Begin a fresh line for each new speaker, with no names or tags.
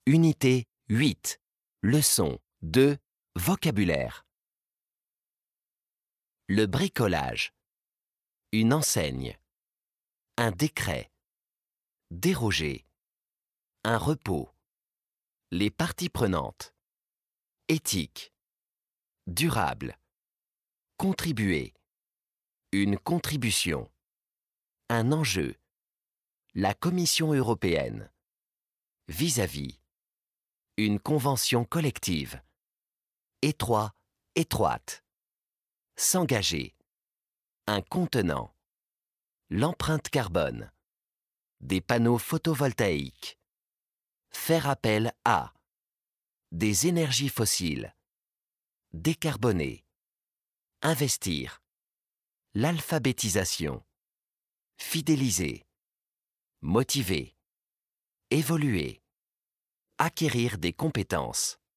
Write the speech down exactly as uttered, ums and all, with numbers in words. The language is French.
Unité huit. Leçon deux. Vocabulaire. Le bricolage. Une enseigne. Un décret. Déroger. Un repos. Les parties prenantes. Éthique. Durable. Contribuer. Une contribution. Un enjeu. La Commission européenne. Vis-à-vis. Une convention collective. Étroit, étroite. S'engager. Un contenant. L'empreinte carbone. Des panneaux photovoltaïques. Faire appel à. Des énergies fossiles. Décarboner. Investir. L'alphabétisation. Fidéliser. Motiver. Évoluer. Acquérir des compétences.